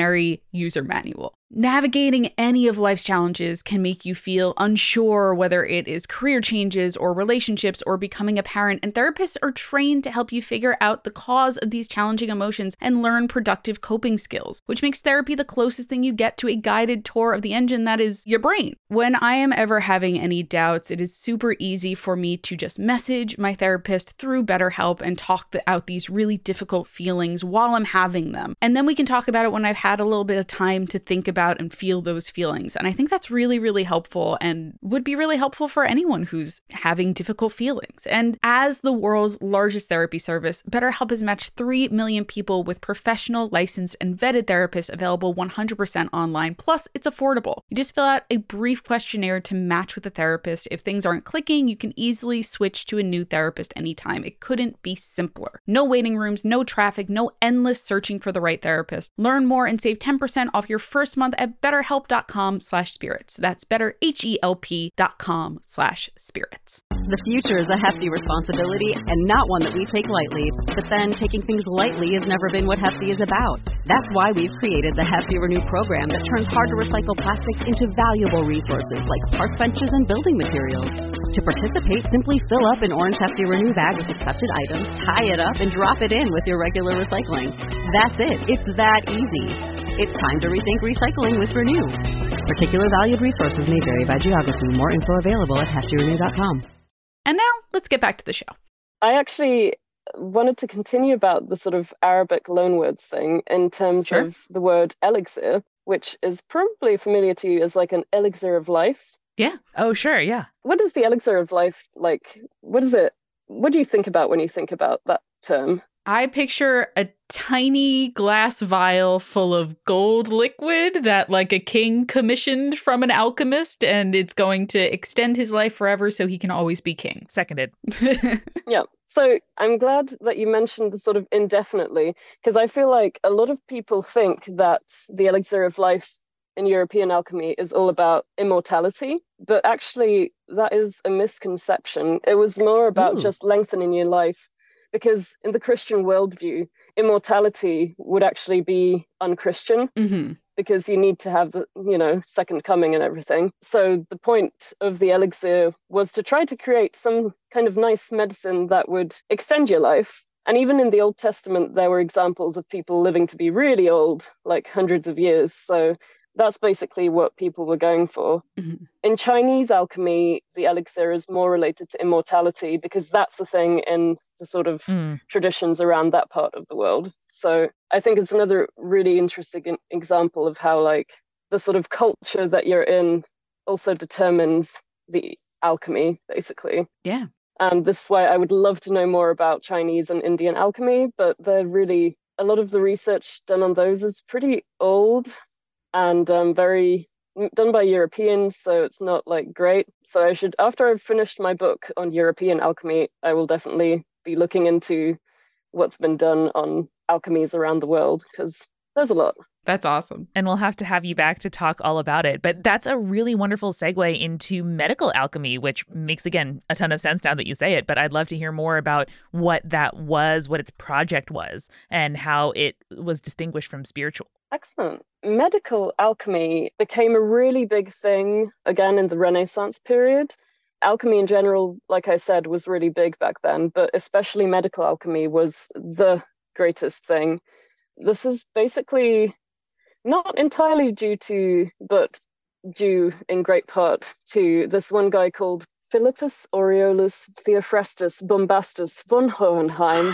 user manual. Navigating any of life's challenges can make you feel unsure, whether it is career changes or relationships or becoming a parent, and therapists are trained to help you figure out the cause of these challenging emotions and learn productive coping skills, which makes therapy the closest thing you get to a guided tour of the engine that is your brain. When I am ever having any doubts, it is super easy for me to just message my therapist through BetterHelp and talk out these really difficult feelings while I'm having them. And then we can talk about it when I've had a little bit of time to think about and feel those feelings. And I think that's really, really helpful and would be really helpful for anyone who's having difficult feelings. And as the world's largest therapy service, BetterHelp has matched three million people with professional, licensed, and vetted therapists available one hundred percent online. Plus, it's affordable. You just fill out a brief questionnaire to match with a therapist. If things aren't clicking, you can easily switch to a new therapist anytime. It couldn't be simpler. No waiting rooms, no traffic, no endless searching for the right therapist. Learn more and save ten percent off your first month at betterhelp.com slash spirits. That's better, H-E-L-P dot com slash spirits. The future is a hefty responsibility and not one that we take lightly. But then taking things lightly has never been what Hefty is about. That's why we've created the Hefty Renew program that turns hard-to-recycle plastics into valuable resources like park benches and building materials. To participate, simply fill up an orange Hefty Renew bag with accepted items, tie it up, and drop it in with your regular recycling. That's it. It's that easy. It's time to rethink recycling with Renew. Particular valued resources may vary by geography. More info available at hefty renew dot com. And now, let's get back to the show. I actually wanted to continue about the sort of Arabic loanwords thing in terms Sure. of the word elixir, which is probably familiar to you as like an elixir of life. Yeah. Oh, sure. Yeah. What is the elixir of life like? What is it? What do you think about when you think about that term? I picture a tiny glass vial full of gold liquid that like a king commissioned from an alchemist, and it's going to extend his life forever so he can always be king. Seconded. Yeah. So I'm glad that you mentioned the sort of indefinitely, because I feel like a lot of people think that the elixir of life in European alchemy is all about immortality, but actually that is a misconception. It was more about Ooh. just lengthening your life, because in the Christian worldview, immortality would actually be unchristian. Mm-hmm. Because you need to have the, you know, second coming and everything. So the point of the elixir was to try to create some kind of nice medicine that would extend your life. And even in the Old Testament, there were examples of people living to be really old, like hundreds of years. So that's basically what people were going for. Mm-hmm. In Chinese alchemy, the elixir is more related to immortality because that's the thing in the sort of Mm. traditions around that part of the world. So I think it's another really interesting example of how like the sort of culture that you're in also determines the alchemy, basically. Yeah. And this is why I would love to know more about Chinese and Indian alchemy, but they're really, a lot of the research done on those is pretty old and um, very done by Europeans, so it's not like great. So I should, after I've finished my book on European alchemy, I will definitely be looking into what's been done on alchemies around the world, because there's a lot. That's awesome. And we'll have to have you back to talk all about it. But that's a really wonderful segue into medical alchemy, which makes, again, a ton of sense now that you say it. But I'd love to hear more about what that was, what its project was, and how it was distinguished from spiritual. Excellent. Medical alchemy became a really big thing again in the Renaissance period. Alchemy in general, like I said, was really big back then, but especially medical alchemy was the greatest thing. This is basically not entirely due to, but due in great part to this one guy called Philippus Aureolus Theophrastus Bombastus von Hohenheim.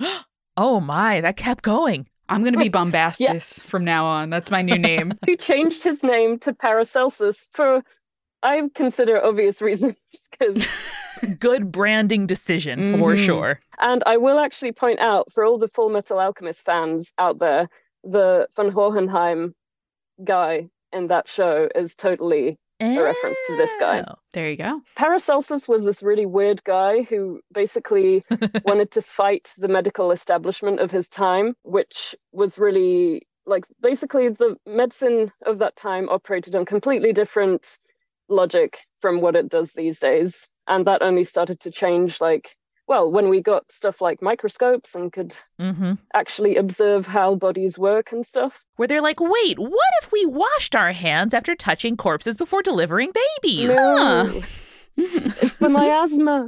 Oh my, that kept going. I'm going to be Bombastus Yeah. from now on. That's my new name. Who changed his name to Paracelsus for, I consider, obvious reasons. Because, Good branding decision for Mhm. sure. and I will actually point out for all the Full Metal Alchemist fans out there, the von Hohenheim guy in that show is totally a reference to this guy. Oh. There you go. Paracelsus was this really weird guy who basically wanted to fight the medical establishment of his time, which was really like basically the medicine of that time operated on completely different logic from what it does these days. And that only started to change like, well, when we got stuff like microscopes and could Mm-hmm. actually observe how bodies work and stuff. Where they're like, wait, what if we washed our hands after touching corpses before delivering babies? No, it's for my asthma.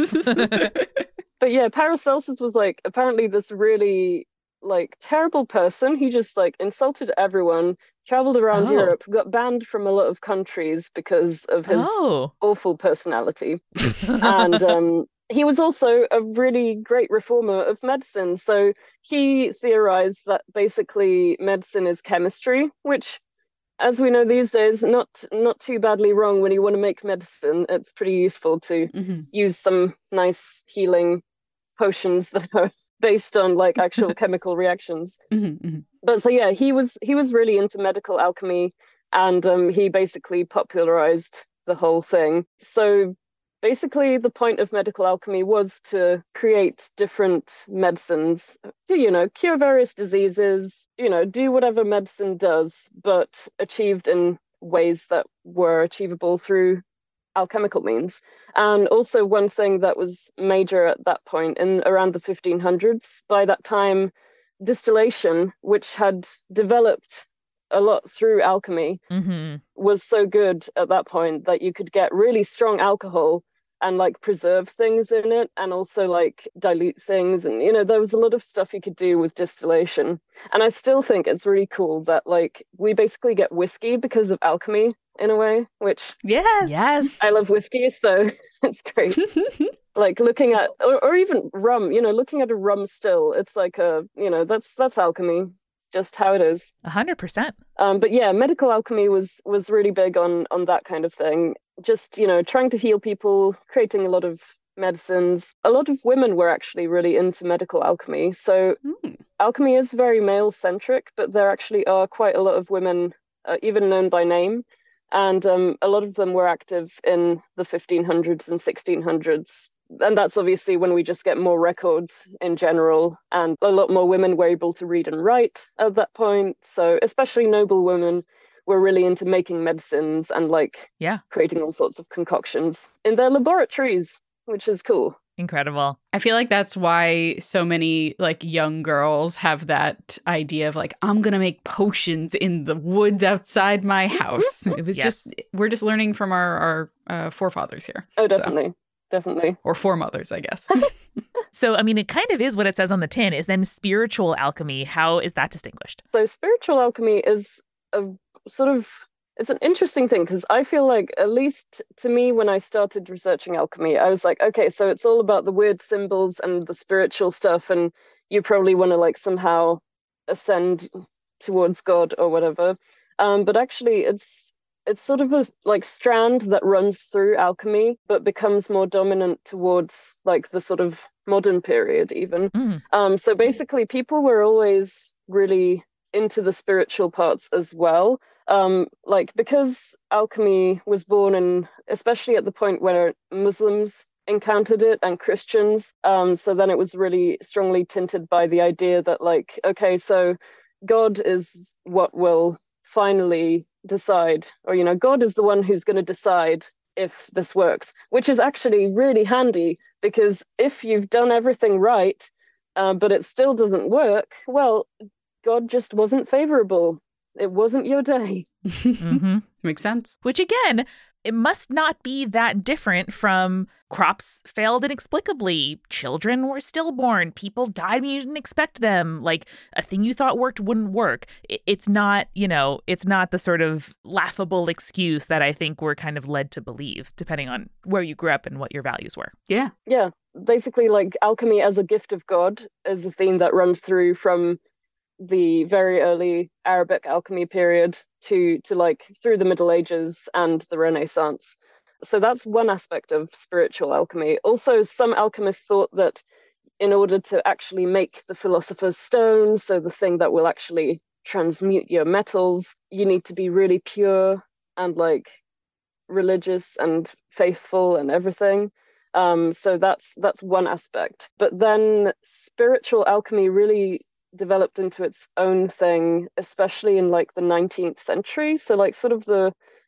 But yeah, Paracelsus was like apparently this really like terrible person. He just like insulted everyone, traveled around Oh. Europe, got banned from a lot of countries because of his Oh. awful personality. And um, he was also a really great reformer of medicine. So he theorized that basically medicine is chemistry, which, as we know these days, not not too badly wrong. When you want to make medicine, it's pretty useful to Mm-hmm. use some nice healing potions that are based on like actual chemical reactions. Mm-hmm. But so yeah, he was he was really into medical alchemy, and um, he basically popularized the whole thing. So basically, the point of medical alchemy was to create different medicines to, you know, cure various diseases, you know, do whatever medicine does, but achieved in ways that were achievable through alchemical means. And also one thing that was major at that point in around the fifteen hundreds, by that time, distillation, which had developed a lot through alchemy, Mm-hmm. was so good at that point that you could get really strong alcohol and like preserve things in it and also like dilute things. And, you know, there was a lot of stuff you could do with distillation. And I still think it's really cool that like we basically get whiskey because of alchemy in a way, which Yes. Yes. I love whiskey, so it's great. Like looking at, or, or even rum, you know, looking at a rum still, it's like a, you know, that's that's alchemy. It's just how it is. A hundred percent. Um, but yeah, medical alchemy was was really big on on that kind of thing. Just, you know, trying to heal people, creating a lot of medicines. A lot of women were actually really into medical alchemy. So Mm. alchemy is very male centric, but there actually are quite a lot of women, uh, even known by name. And um, a lot of them were active in the fifteen hundreds and sixteen hundreds. And that's obviously when we just get more records in general. And a lot more women were able to read and write at that point. So especially noble women were really into making medicines and like Yeah. creating all sorts of concoctions in their laboratories, which is cool. Incredible. I feel like that's why so many like young girls have that idea of like, I'm gonna make potions in the woods outside my house. It was Yes. just we're just learning from our our uh, forefathers here. Oh, So- definitely. Definitely. or foremothers, I guess. So, I mean, it kind of is what it says on the tin. Is then spiritual alchemy. How is that distinguished? So spiritual alchemy is a sort of, it's an interesting thing because I feel like, at least to me, when I started researching alchemy, I was like, okay, so it's all about the weird symbols and the spiritual stuff, and you probably want to like somehow ascend towards God or whatever. Um, but actually, it's it's sort of a like strand that runs through alchemy, but becomes more dominant towards like the sort of modern period, even. Mm. Um, so basically, people were always really into the spiritual parts as well. Um, like because alchemy was born in, especially at the point where Muslims encountered it and Christians. Um, so then it was really strongly tinted by the idea that like, okay, so God is what will finally decide, or, you know, God is the one who's going to decide if this works, which is actually really handy because if you've done everything right, uh, but it still doesn't work, well, God just wasn't favorable. It wasn't your day. hmm Makes sense. Which again, it must not be that different from crops failed inexplicably. Children were stillborn. People died when you didn't expect them. Like a thing you thought worked wouldn't work. It- It's not, you know, it's not the sort of laughable excuse that I think we're kind of led to believe, depending on where you grew up and what your values were. Yeah. Yeah, basically, like alchemy as a gift of God is a theme that runs through from the very early Arabic alchemy period to to like through the Middle Ages and the Renaissance. So that's one aspect of spiritual alchemy. Also, some alchemists thought that in order to actually make the philosopher's stone, so the thing that will actually transmute your metals, you need to be really pure and like religious and faithful and everything. Um, so that's that's one aspect. But then spiritual alchemy really developed into its own thing, especially in like the nineteenth century. So like sort of the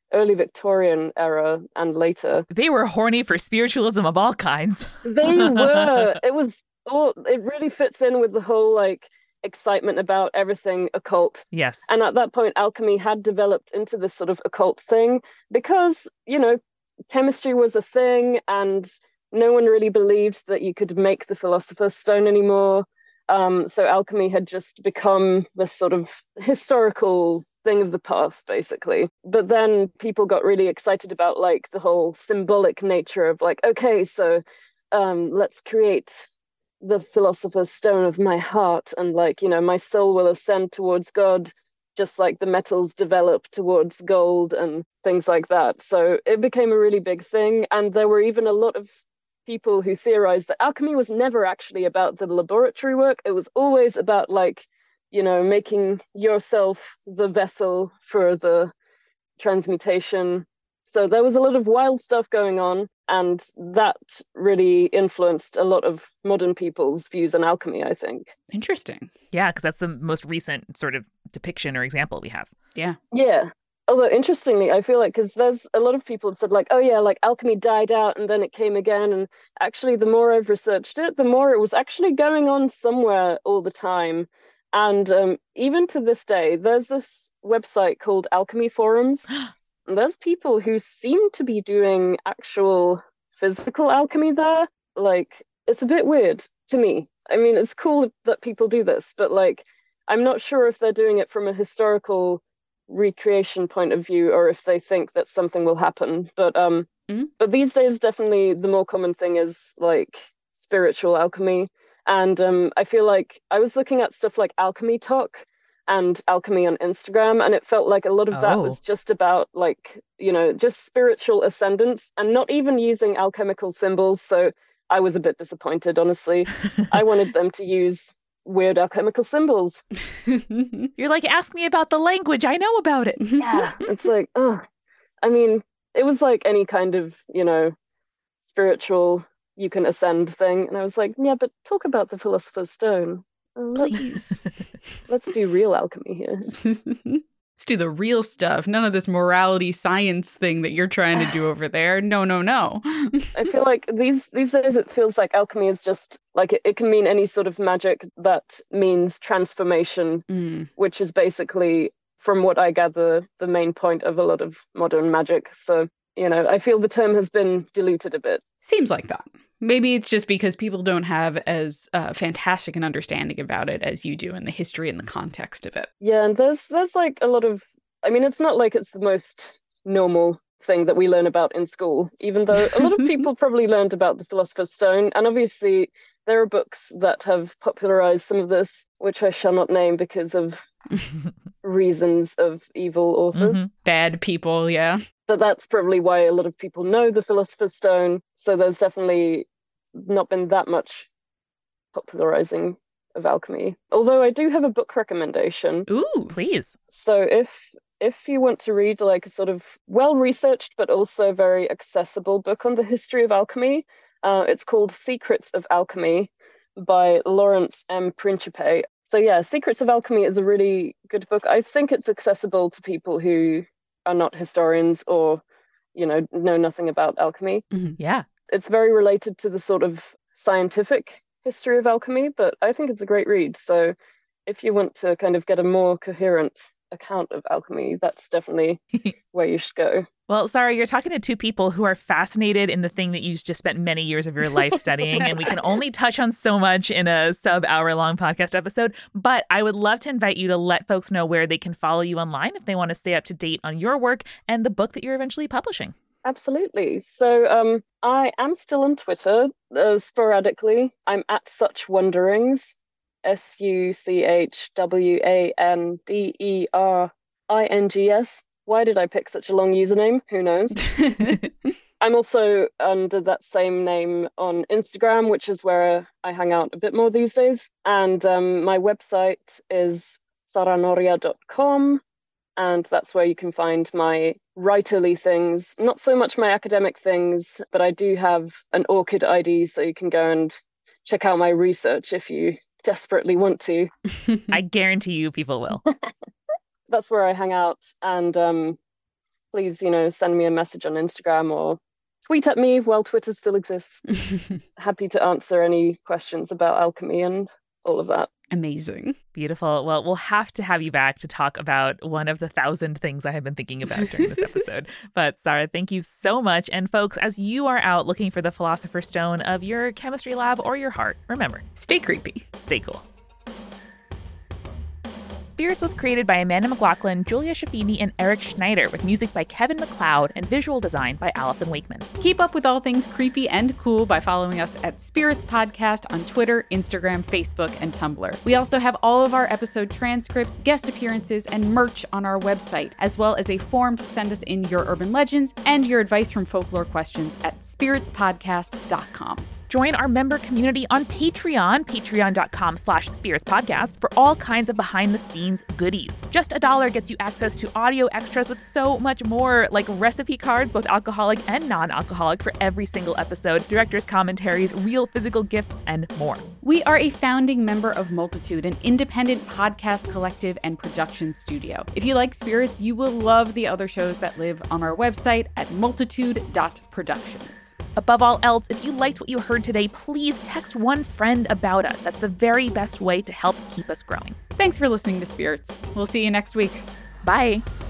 early Victorian era and later. They were horny for spiritualism of all kinds. They were. It was all, it really fits in with the whole like excitement about everything occult. Yes. And at that point, alchemy had developed into this sort of occult thing because, you know, chemistry was a thing and no one really believed that you could make the Philosopher's Stone anymore. Um, so alchemy had just become this sort of historical thing of the past, basically. But then people got really excited about like the whole symbolic nature of like, okay, so um, let's create the Philosopher's Stone of my heart, and like, you know, my soul will ascend towards God, just like the metals develop towards gold and things like that. So it became a really big thing. And there were even a lot of people who theorized that alchemy was never actually about the laboratory work. It was always about like, you know, making yourself the vessel for the transmutation. So there was a lot of wild stuff going on, and that really influenced a lot of modern people's views on alchemy, I think. Interesting. Yeah, because that's the most recent sort of depiction or example we have. Yeah. Yeah. Although, interestingly, I feel like, because there's a lot of people that said, like, oh, yeah, like alchemy died out and then it came again. And actually, the more I've researched it, the more it was actually going on somewhere all the time. And um, even to this day, there's this website called Alchemy Forums. And there's people who seem to be doing actual physical alchemy there. Like, it's a bit weird to me. I mean, it's cool that people do this, but like, I'm not sure if they're doing it from a historical recreation point of view or if they think that something will happen. But um, mm. but these days, definitely the more common thing is like spiritual alchemy. And um, I feel like I was looking at stuff like Alchemy Talk and alchemy on Instagram, and it felt like a lot of Oh. that was just about like, you know, just spiritual ascendance and not even using alchemical symbols. So I was a bit disappointed, honestly. I wanted them to use weird alchemical symbols. You're like, ask me about the language. I know about it. Yeah, it's like, oh, I mean, it was like any kind of, you know, spiritual, you can ascend thing. And I was like, yeah, but talk about the Philosopher's Stone. Oh, let's, Please. let's do real alchemy here. Let's do the real stuff. None of this morality science thing that you're trying to do over there. No, no, no. I feel like these these days it feels like alchemy is just like it, it can mean any sort of magic that means transformation, Mm. which is basically, from what I gather, the main point of a lot of modern magic. So, you know, I feel the term has been diluted a bit. Seems like that. Maybe it's just because people don't have as uh, fantastic an understanding about it as you do in the history and the context of it. Yeah, and there's there's like a lot of, I mean, it's not like it's the most normal thing that we learn about in school, even though a lot of people probably learned about the Philosopher's Stone. And obviously there are books that have popularized some of this, which I shall not name because of reasons of evil authors. Mhm. Bad people, yeah. But that's probably why a lot of people know the Philosopher's Stone. So there's definitely not been that much popularizing of alchemy. Although I do have a book recommendation. Ooh. Please. So if if you want to read like a sort of well-researched but also very accessible book on the history of alchemy, uh, it's called Secrets of Alchemy by Lawrence M. Principe. So yeah, Secrets of Alchemy is a really good book. I think it's accessible to people who are not historians or, you know, know nothing about alchemy. Yeah. It's very related to the sort of scientific history of alchemy, but I think it's a great read. So if you want to kind of get a more coherent account of alchemy, that's definitely where you should go. Well, Sarah, you're talking to two people who are fascinated in the thing that you just spent many years of your life studying, and we can only touch on so much in a sub-hour-long podcast episode. But I would love to invite you to let folks know where they can follow you online if they want to stay up to date on your work and the book that you're eventually publishing. Absolutely. So um, I am still on Twitter uh, sporadically. I'm at Such Wonderings, S U C H W A N D E R I N G S. Why did I pick such a long username? Who knows? I'm also under that same name on Instagram, which is where I hang out a bit more these days. And um, my website is sara noria dot com. And that's where you can find my writerly things, not so much my academic things, but I do have an ORCID I D, so you can go and check out my research if you desperately want to. I guarantee you people will. That's where I hang out. And um, please, you know, send me a message on Instagram or tweet at me while Twitter still exists. Happy to answer any questions about alchemy and all of that. Amazing. Beautiful. Well, we'll have to have you back to talk about one of the thousand things I have been thinking about during this episode. But Sarah, thank you so much. And folks, as you are out looking for the Philosopher's Stone of your chemistry lab or your heart, remember, stay creepy. Stay cool. Spirits was created by Amanda McLaughlin, Julia Schifini, and Eric Schneider, with music by Kevin MacLeod and visual design by Allison Wakeman. Keep up with all things creepy and cool by following us at Spirits Podcast on Twitter, Instagram, Facebook, and Tumblr. We also have all of our episode transcripts, guest appearances, and merch on our website, as well as a form to send us in your urban legends and your advice from folklore questions at spirits podcast dot com. Join our member community on Patreon, patreon.com slash spirits podcast, for all kinds of behind-the-scenes goodies. Just a dollar gets you access to audio extras with so much more, like recipe cards, both alcoholic and non-alcoholic, for every single episode, director's commentaries, real physical gifts, and more. We are a founding member of Multitude, an independent podcast collective and production studio. If you like Spirits, you will love the other shows that live on our website at multitude dot productions. Above all else, if you liked what you heard today, please text one friend about us. That's the very best way to help keep us growing. Thanks for listening to Spirits. We'll see you next week. Bye.